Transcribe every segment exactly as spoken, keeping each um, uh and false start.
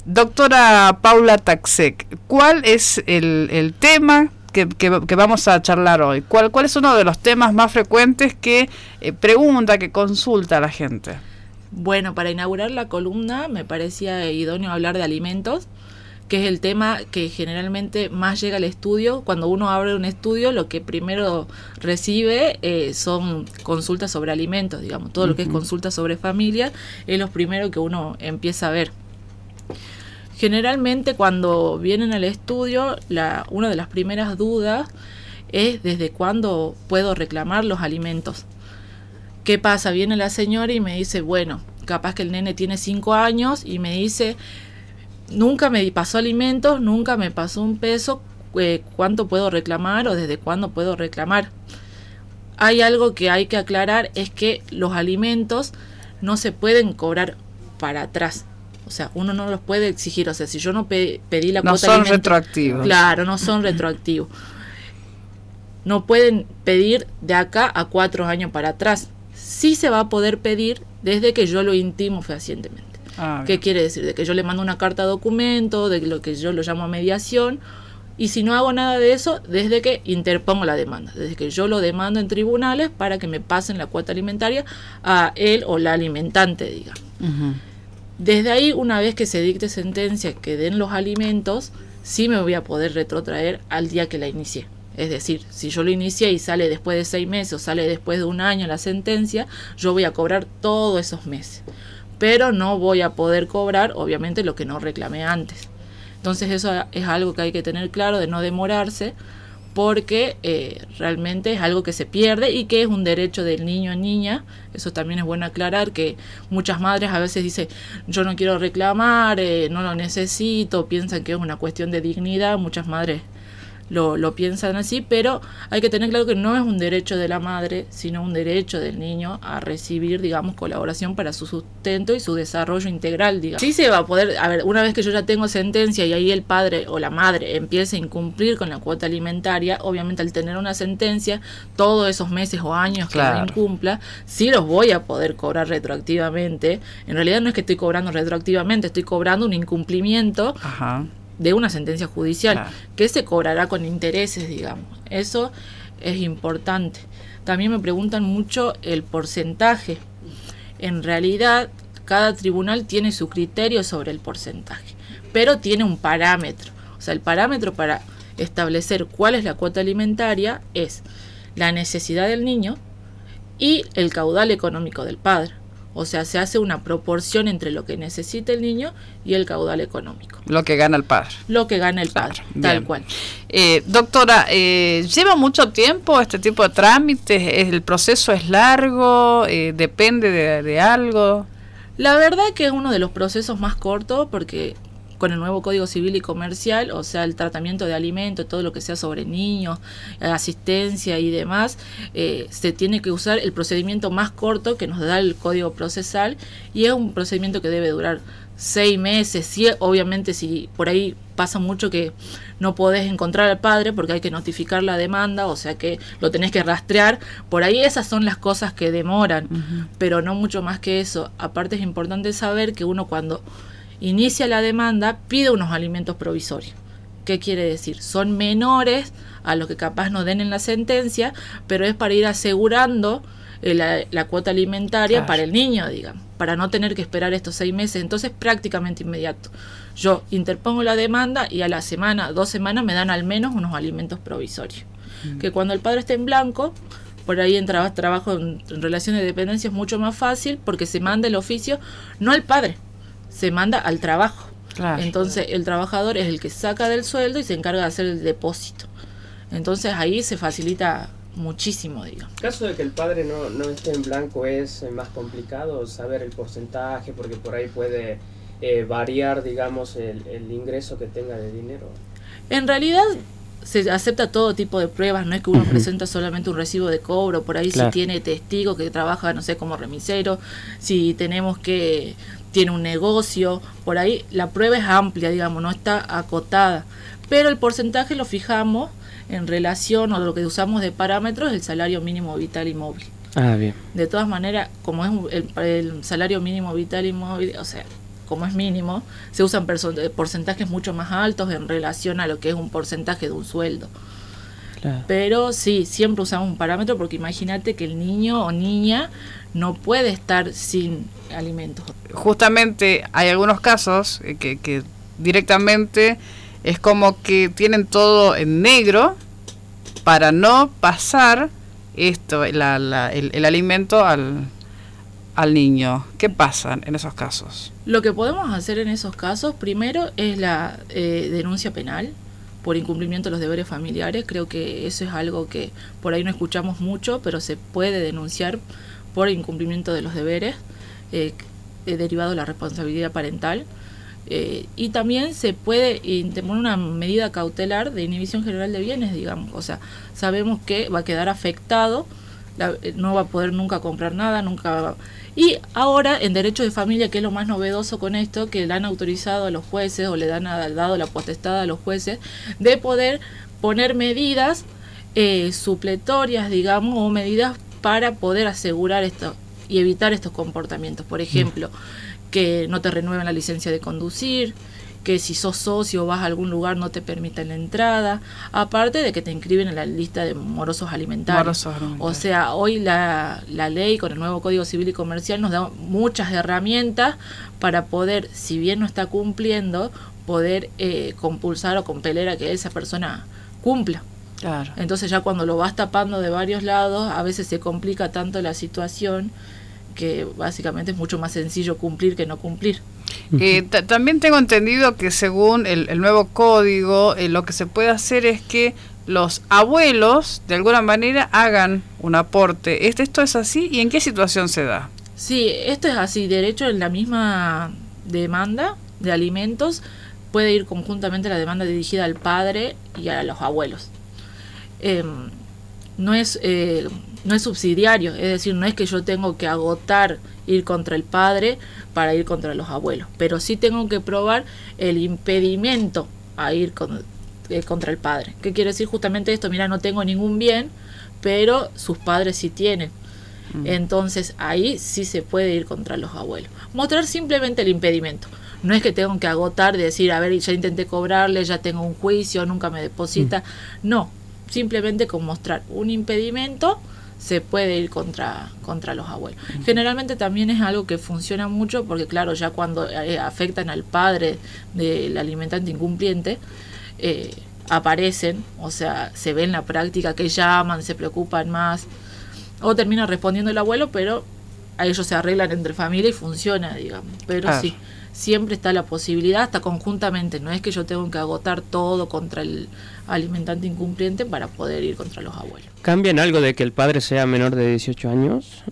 Doctora Paula Taxek, ¿cuál es el, el tema que, que, que vamos a charlar hoy? ¿Cuál, ¿Cuál es uno de los temas más frecuentes que eh, pregunta, que consulta a la gente? Bueno, para inaugurar la columna me parecía idóneo hablar de alimentos, que es el tema que generalmente más llega al estudio. Cuando uno abre un estudio, lo que primero recibe eh, son consultas sobre alimentos, digamos, todo uh-huh. lo que es consultas sobre familia es lo primero que uno empieza a ver. Generalmente cuando vienen al estudio, la, una de las primeras dudas es desde cuándo puedo reclamar los alimentos. ¿Qué pasa? Viene la señora y me dice, bueno, capaz que el nene tiene cinco años y me dice, nunca me pasó alimentos, nunca me pasó un peso, eh, ¿cuánto puedo reclamar o desde cuándo puedo reclamar? Hay algo que hay que aclarar, es que los alimentos no se pueden cobrar para atrás. O sea, uno no los puede exigir. O sea, si yo no pe- pedí la no cuota son alimentaria, retroactivos. Claro, no son retroactivos. No pueden pedir de acá a cuatro años para atrás. Sí se va a poder pedir desde que yo lo intimo fehacientemente. Ah, ¿qué quiere decir? De que yo le mando una carta documento, de lo que yo lo llamo mediación, y si no hago nada de eso, desde que interpongo la demanda, desde que yo lo demando en tribunales para que me pasen la cuota alimentaria a él o la alimentante, digamos. Uh-huh. Desde ahí, una vez que se dicte sentencia que den los alimentos, sí me voy a poder retrotraer al día que la inicié. Es decir, si yo lo inicié y sale después de seis meses o sale después de un año la sentencia, yo voy a cobrar todos esos meses. Pero no voy a poder cobrar, obviamente, lo que no reclamé antes. Entonces eso es algo que hay que tener claro, de no demorarse, porque eh, realmente es algo que se pierde y que es un derecho del niño o niña. Eso también es bueno aclarar, que muchas madres a veces dicen, yo no quiero reclamar, eh, no lo necesito, piensan que es una cuestión de dignidad. Muchas madres Lo, lo piensan así, pero hay que tener claro que no es un derecho de la madre, sino un derecho del niño a recibir, digamos, colaboración para su sustento y su desarrollo integral, digamos. Sí se va a poder, a ver, una vez que yo ya tengo sentencia y ahí el padre o la madre empiece a incumplir con la cuota alimentaria, obviamente al tener una sentencia, todos esos meses o años que claro. no incumpla, sí los voy a poder cobrar retroactivamente. En realidad no es que estoy cobrando retroactivamente, estoy cobrando un incumplimiento. Ajá. de una sentencia judicial, claro. que se cobrará con intereses, digamos. Eso es importante. También me preguntan mucho el porcentaje. En realidad, cada tribunal tiene su criterio sobre el porcentaje, pero tiene un parámetro. O sea, el parámetro para establecer cuál es la cuota alimentaria es la necesidad del niño y el caudal económico del padre. O sea, se hace una proporción entre lo que necesita el niño y el caudal económico. Lo que gana el padre. Lo que gana el padre, claro, tal bien. cual. Eh, doctora, eh, ¿lleva mucho tiempo este tipo de trámites? ¿El proceso es largo? Eh, ¿Depende de, de algo? La verdad que es uno de los procesos más cortos, porque con el nuevo Código Civil y Comercial, o sea, el tratamiento de alimentos, todo lo que sea sobre niños, asistencia y demás, eh, se tiene que usar el procedimiento más corto que nos da el Código Procesal, y es un procedimiento que debe durar seis meses. Sí, obviamente, si por ahí pasa mucho que no podés encontrar al padre porque hay que notificar la demanda, o sea que lo tenés que rastrear, por ahí esas son las cosas que demoran, uh-huh. pero no mucho más que eso. Aparte es importante saber que uno cuando inicia la demanda pide unos alimentos provisorios. ¿Qué quiere decir? Son menores a los que capaz no den en la sentencia, pero es para ir asegurando eh, la, la cuota alimentaria, claro. para el niño, digamos, para no tener que esperar estos seis meses. Entonces prácticamente inmediato. Yo interpongo la demanda y a la semana, dos semanas me dan al menos unos alimentos provisorios. Mm. Que cuando el padre esté en blanco, por ahí en tra- trabajo en, en relación de dependencia es mucho más fácil, porque se manda el oficio no al padre, se manda al trabajo. Claro. Entonces el trabajador es el que saca del sueldo y se encarga de hacer el depósito. Entonces ahí se facilita muchísimo, digamos. En caso de que el padre no, no esté en blanco, es más complicado saber el porcentaje, porque por ahí puede eh, variar, digamos, el, el ingreso que tenga de dinero. En realidad se acepta todo tipo de pruebas, no es que uno uh-huh. presenta solamente un recibo de cobro, por ahí claro. si tiene testigo que trabaja, no sé, como remisero, si tenemos que tiene un negocio, por ahí la prueba es amplia, digamos, no está acotada, pero el porcentaje lo fijamos en relación, o lo que usamos de parámetros, el salario mínimo vital y móvil. Ah, bien. De todas maneras, como es el, el salario mínimo vital y móvil, o sea, como es mínimo, se usan porcentajes mucho más altos en relación a lo que es un porcentaje de un sueldo. Claro. Pero sí, siempre usamos un parámetro porque imagínate que el niño o niña no puede estar sin alimentos. Justamente hay algunos casos que, que directamente es como que tienen todo en negro para no pasar esto, la, la, el, el alimento al, al niño. ¿Qué pasa en esos casos? Lo que podemos hacer en esos casos, primero, es la eh, denuncia penal por incumplimiento de los deberes familiares. Creo que eso es algo que por ahí no escuchamos mucho, pero se puede denunciar por incumplimiento de los deberes eh, eh, derivado de la responsabilidad parental. Eh, y también se puede imponer una medida cautelar de inhibición general de bienes, digamos. O sea, sabemos que va a quedar afectado, la, no va a poder nunca comprar nada, nunca va. Y ahora, en derecho de familia, que es lo más novedoso con esto, que le han autorizado a los jueces o le dan a, dado la potestad a los jueces de poder poner medidas eh, supletorias, digamos, o medidas para poder asegurar esto y evitar estos comportamientos. Por ejemplo, que no te renueven la licencia de conducir, que si sos socio o vas a algún lugar no te permitan la entrada, aparte de que te inscriben en la lista de morosos alimentarios. Morosos alimentarios. O sea, hoy la, la ley con el nuevo Código Civil y Comercial nos da muchas herramientas para poder, si bien no está cumpliendo, poder eh, compulsar o compeler a que esa persona cumpla. Claro. Entonces ya cuando lo vas tapando de varios lados, a veces se complica tanto la situación que básicamente es mucho más sencillo cumplir que no cumplir. Eh, t- también tengo entendido que según el, el nuevo código, eh, lo que se puede hacer es que los abuelos de alguna manera hagan un aporte. ¿Esto, esto es así? ¿Y en qué situación se da? Sí, esto es así. De hecho, en la misma demanda de alimentos puede ir conjuntamente la demanda dirigida al padre y a los abuelos. Eh, no es... Eh, no es subsidiario, es decir, no es que yo tengo que agotar ir contra el padre para ir contra los abuelos, pero sí tengo que probar el impedimento a ir con, eh, contra el padre. ¿Qué quiere decir justamente esto? Mira, no tengo ningún bien, pero sus padres sí tienen. Mm. Entonces ahí sí se puede ir contra los abuelos. Mostrar simplemente el impedimento. No es que tengo que agotar de decir, a ver, ya intenté cobrarle, ya tengo un juicio, nunca me deposita. Mm. No, simplemente con mostrar un impedimento se puede ir contra, contra los abuelos. Uh-huh. Generalmente también es algo que funciona mucho porque, claro, ya cuando eh, afectan al padre del alimentante incumpliente, eh, aparecen, o sea, se ve en la práctica que llaman, se preocupan más, o termina respondiendo el abuelo, pero a ellos se arreglan entre familia y funciona, digamos. Pero claro, sí, siempre está la posibilidad, hasta conjuntamente, no es que yo tengo que agotar todo contra el alimentante incumpliente para poder ir contra los abuelos. ¿Cambian algo de que el padre sea menor de dieciocho años?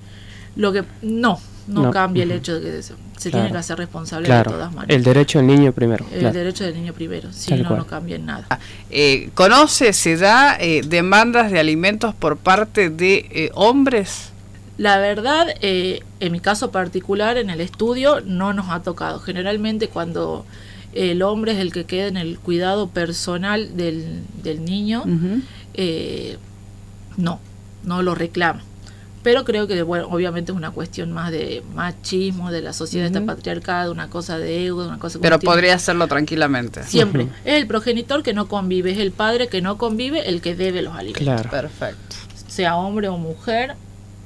Lo que no, no, no. cambia el hecho de que se, se claro. tiene que hacer responsable claro. de todas maneras. El derecho del niño primero. El claro. derecho del niño primero, sí, Tal no, cual. no cambia en nada. Eh, ¿Conoce, se da eh, demandas de alimentos por parte de eh, hombres? La verdad, eh, en mi caso particular, en el estudio, no nos ha tocado. Generalmente cuando el hombre es el que queda en el cuidado personal del, del niño, uh-huh. eh, no, no lo reclama. Pero creo que, bueno, obviamente es una cuestión más de machismo, de la sociedad uh-huh. esta patriarcada, una cosa de ego, una cosa... Pero podría tiene. hacerlo tranquilamente. Siempre. Uh-huh. Es el progenitor que no convive, es el padre que no convive, el que debe los alimentos. Claro. Perfecto. Sea hombre o mujer,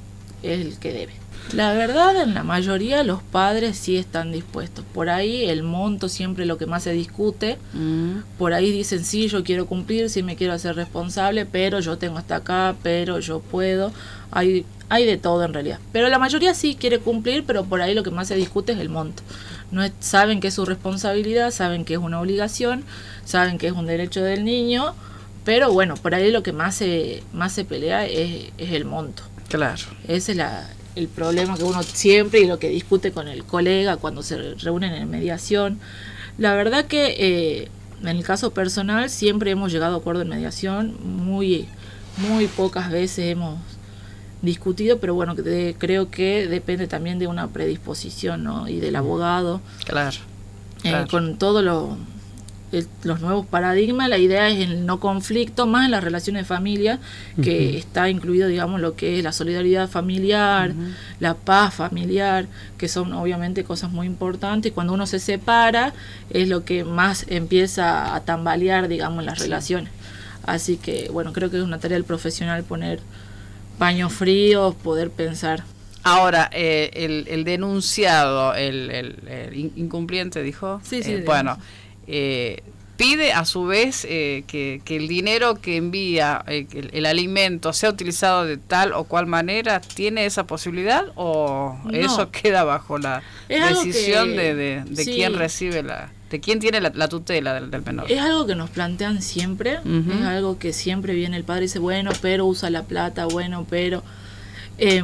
es el que debe. La verdad, en la mayoría los padres sí están dispuestos. Por ahí el monto siempre es lo que más se discute. Mm. Por ahí dicen, sí, yo quiero cumplir, sí me quiero hacer responsable, pero yo tengo hasta acá, pero yo puedo. Hay, hay de todo en realidad. Pero la mayoría sí quiere cumplir, pero por ahí lo que más se discute es el monto. No es, saben que es su responsabilidad, saben que es una obligación, saben que es un derecho del niño, pero bueno, por ahí lo que más se, más se pelea es, es el monto. Claro. Ese es la... el problema que uno siempre y lo que discute con el colega cuando se reúnen en mediación. La verdad que eh, en el caso personal siempre hemos llegado a acuerdo en mediación, muy muy pocas veces hemos discutido, pero bueno, de, creo que depende también de una predisposición, ¿no? Y del abogado. Claro. Eh, claro. Con todo lo el, los nuevos paradigmas, la idea es el no conflicto, más en las relaciones de familia, que uh-huh. está incluido, digamos, lo que es la solidaridad familiar, uh-huh. la paz familiar, que son obviamente cosas muy importantes. Cuando uno se separa, es lo que más empieza a tambalear, digamos, las sí. relaciones. Así que, bueno, creo que es una tarea del profesional poner paños fríos, poder pensar. Ahora, eh, el, el denunciado, el, el, el incumpliente, dijo, sí, sí, eh, bueno, eh, pide a su vez eh, que, que el dinero que envía, eh, que el, el alimento, sea utilizado de tal o cual manera. ¿Tiene esa posibilidad o no. eso queda bajo la es decisión que, de, de, de sí. quién recibe la... ¿De quién tiene la, la tutela del, del menor? Es algo que nos plantean siempre, uh-huh. es algo que siempre viene el padre y dice, bueno, pero usa la plata, bueno, pero... Eh,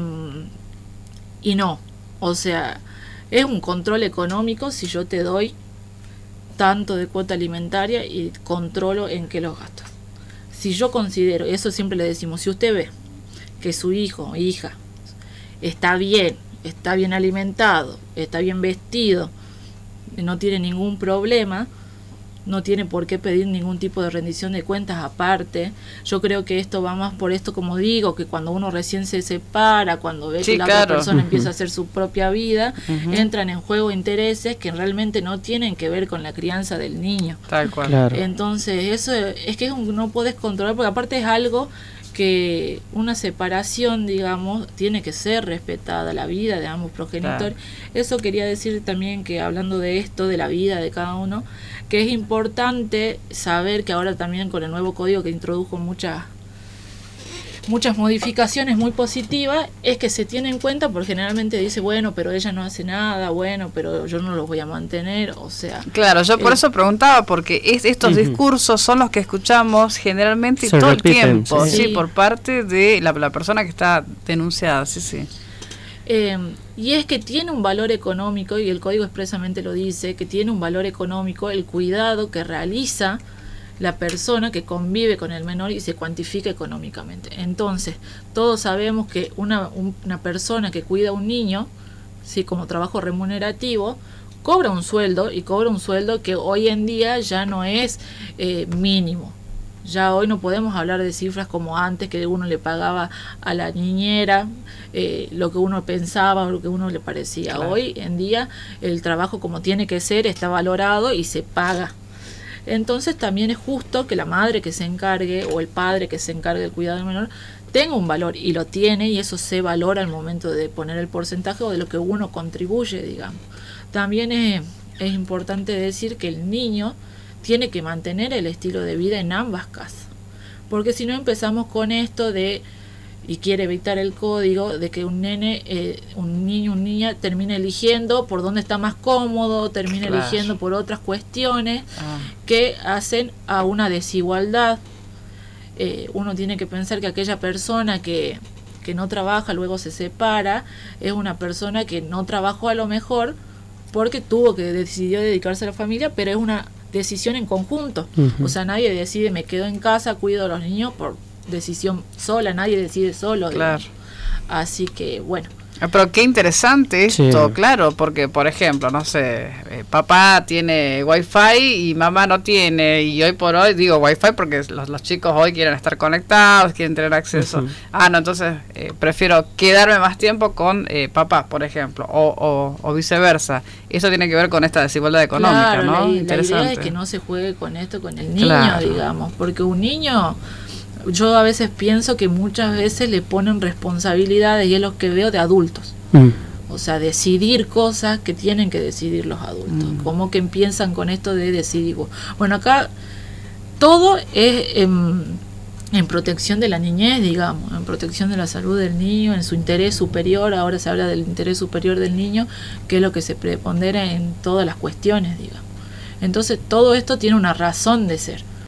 y no, o sea, es un control económico si yo te doy tanto de cuota alimentaria y controlo en qué los gastos. Si yo considero, eso siempre le decimos, si usted ve que su hijo o hija está bien, está bien alimentado, está bien vestido, no tiene ningún problema, no tiene por qué pedir ningún tipo de rendición de cuentas aparte. Yo creo que esto va más por esto, como digo, que cuando uno recién se separa, cuando ve sí, que la claro. otra persona uh-huh. empieza a hacer su propia vida, uh-huh. entran en juego intereses que realmente no tienen que ver con la crianza del niño. Tal cual. Claro. Entonces, eso es que no podés controlar, porque aparte es algo que una separación, digamos, tiene que ser respetada, la vida de ambos progenitores. Claro. Eso quería decir también, que hablando de esto, de la vida de cada uno, que es importante saber que ahora también con el nuevo código, que introdujo muchas muchas modificaciones muy positivas, es que se tiene en cuenta, porque generalmente dice, bueno, pero ella no hace nada, bueno, pero yo no los voy a mantener, o sea... Claro, yo por eh, eso preguntaba, porque es, estos uh-huh. discursos son los que escuchamos generalmente se todo repiten, el tiempo, sí, sí por parte de la, la persona que está denunciada, sí, sí. Eh, y es que tiene un valor económico, y el código expresamente lo dice, que tiene un valor económico el cuidado que realiza la persona que convive con el menor y se cuantifica económicamente. Entonces, todos sabemos que una, un, una persona que cuida a un niño, sí, como trabajo remunerativo, cobra un sueldo, y cobra un sueldo que hoy en día ya no es eh, mínimo. Ya hoy no podemos hablar de cifras como antes, que uno le pagaba a la niñera eh, lo que uno pensaba o lo que uno le parecía. Claro. Hoy en día el trabajo, como tiene que ser, está valorado y se paga. Entonces también es justo que la madre que se encargue o el padre que se encargue del cuidado del menor tenga un valor, y lo tiene, y eso se valora al momento de poner el porcentaje o de lo que uno contribuye, digamos. También es, es importante decir que el niño tiene que mantener el estilo de vida en ambas casas, porque si no empezamos con esto de, y quiere evitar el código, de que un nene, eh, un niño, un niña termine eligiendo por dónde está más cómodo, termine claro. eligiendo por otras cuestiones ah. que hacen a una desigualdad. Eh, uno tiene que pensar que aquella persona que, que no trabaja, luego se separa, es una persona que no trabajó a lo mejor porque tuvo que decidió dedicarse a la familia, pero es una decisión en conjunto. Uh-huh. O sea, nadie decide, me quedo en casa, cuido a los niños por decisión sola, nadie decide solo. Claro. Digamos. Así que, bueno. Pero qué interesante esto, sí. claro, porque, por ejemplo, no sé, eh, papá tiene wifi y mamá no tiene, y hoy por hoy digo wifi porque los, los chicos hoy quieren estar conectados, quieren tener acceso. Uh-huh. Ah, no, entonces eh, prefiero quedarme más tiempo con eh, papá, por ejemplo, o, o, o viceversa. Eso tiene que ver con esta desigualdad económica, claro, ¿no? La, interesante. La idea es que no se juegue con esto, con el niño, claro. digamos, porque un niño... Yo a veces pienso que muchas veces le ponen responsabilidades, y es lo que veo, de adultos. Mm. O sea, decidir cosas que tienen que decidir los adultos. Mm. Como que empiezan con esto de decidir. Bueno, acá todo es en, en protección de la niñez, digamos, en protección de la salud del niño, en su interés superior. Ahora se habla del interés superior del niño, que es lo que se prepondera en todas las cuestiones, digamos. Entonces todo esto tiene una razón de ser.